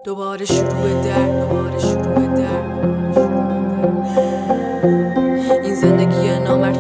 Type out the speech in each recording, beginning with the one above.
دوباره شروع در این زندگی نامرد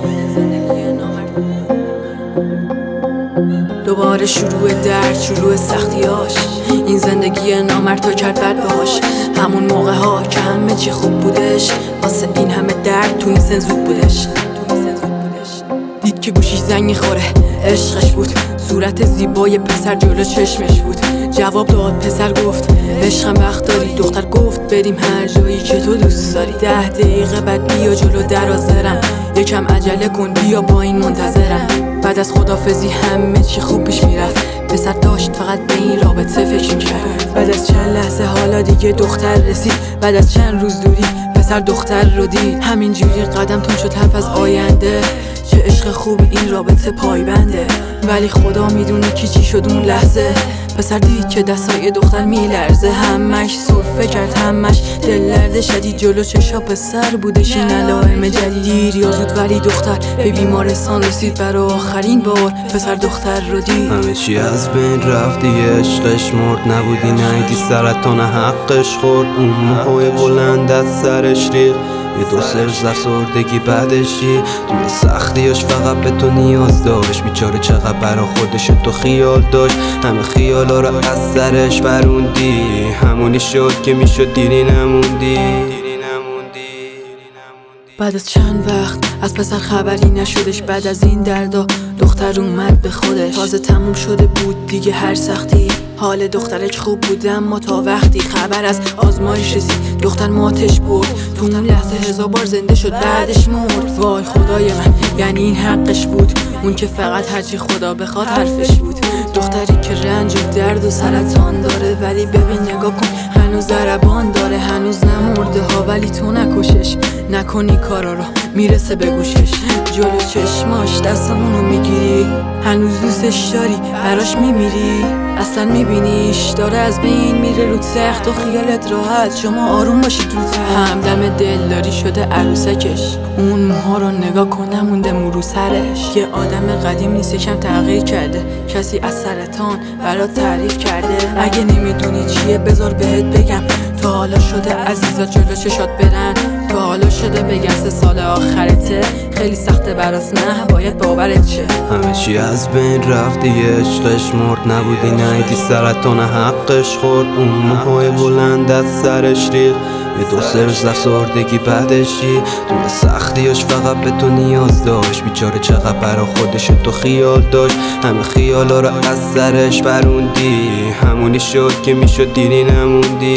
دوباره شروع سختیاش. این زندگی نامرد تا کرد بد باش. همون موقع ها که همه چی خوب بودش، واسه این همه درد تو این سن زود بودش. دید که گوشیش زنگ میخوره، عشقش بود. صورت زیبای پسر جلو چشمش بود. جواب داد، پسر گفت عشقم وقت داری؟ دختر گفت بریم هر جایی که تو دوست داری. 10 دقیقه بعد بیا جلو در حاضرم، یکم عجله کن بیا با این منتظرم. بعد از خدافزی همه چی خوب پیش میرفت. پسر داشت فقط به این رابطه فکر میکرد. بعد از چند لحظه حالا دیگه دختر رسید. بعد از چند روز دوری پسر دختر رو دید. همینجوری قدم تون شد حرف از آینده. چه عشق خوب این رابطه پایبنده. ولی خدا میدونه که چی شد اون لحظه. پسر دید که دستای دختر میلرزه. همش سرفه کرد، همش دل لرزه شدید. جلو چشا پسر بودش این علائم جدید. دیر یا زود ولی دختر به بیمارستان رسید. برای آخرین بار پسر دختر رو دید. همه چی از بین رفت دیگه، عشقش مرد. نبودی نیدی سرطان حقش خورد. اون موهای بلند از سرش ریخت. یه دو سرز افسردگی بعدشی. توی سختیاش فقط به تو نیاز داشت. بیچاره چقدر برا خودش تو خیال داشت. همه خیالا رو از سرش بروندی. همونی شد که میشد دیری نموندی. بعد از چند وقت از پسر خبری نشدش. بعد از این دردا دختر اومد به خودش. تازه تموم شده بود دیگه هر سختی. حال دخترش خوب بود اما تا وقتی خبر از آزمایش رسید دختر ماتش برد. تو اون لحظه 1000 بار زنده شد بعدش مرد. وای خدای من، یعنی این حقش بود؟ اون که فقط هرچی خدا بخواد حرفش بود. دختری که رنج و درد و سرطان داره، ولی ببین نگاه کن هنوز ضربان داره. هنوز نمرده ها ولی تو نکشش. نکنی کارا رو میرسه به گوشش. جلو چشماش دستمونو میگیری. هنوز دوستش داری، براش میمیری. اصلا میبینیش داره از بین میره رو تخت و خیالت راحت. شما آروم باشید رو تخت. همدم دلداری شده عروسکش. اون موها رو نگاه کن نمونده مو رو سرش. یه آدم قدیم نیست، یکم تغییر کرده. کسی از سرطان برات تعریف کرده. اگه نمیدونی چیه بذار بهت بگم. تا حالا شده عزیزا جلو چشات برن. تا حالا شده بگن 3 سال آخرته. خیلی سخته برات نه باید باورت شه. همه چی از بین رفت دیگه، عشقش مرد. نبودی نیدی سرطان حقش خورد. اون موهای بلند از سرش ریخت. یه دو سرز افسردگی بعدشی. توی سختیاش فقط به تو نیاز داشت. بیچاره چقدر برا خودش تو خیال داشت. همه خیالا رو از سرش بروندی. همونی شد که میشد دیری نموندی.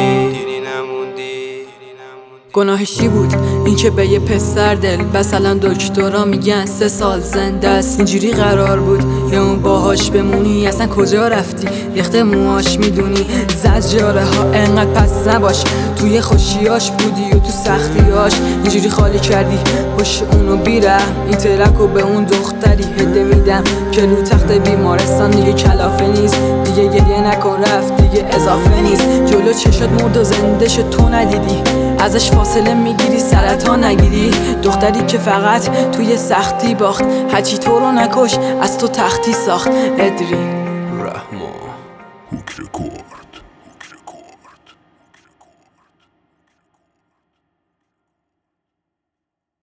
گناهش چی بود؟ این که به یه پسر دل مثلا دکترا میگن 3 سال زنده است. اینجوری قرار بود یا اون باهاش بمونی؟ اصلا کجا رفتی؟ ریخته موهاش میدونی زجاره ها انقدر پس نباش. توی خوشیاش بودی و تو سختیاش اینجوری خالی کردی پشت اونو بیرم. این ترکو به اون دختری هده میدم که رو تخت بیمارستان دیگه کلافه نیست. دیگه گریه نکن رفت دیگه اضافه نیست. جلو چشات مرد و زنده شد تو ندیدی. ازش فاصله میگیری سرطان نگیری. دختری که فقط توی سختی باخت. هرچی تو رو نکش از تو تختی ساخت. ادری رحمان هوک رکورد.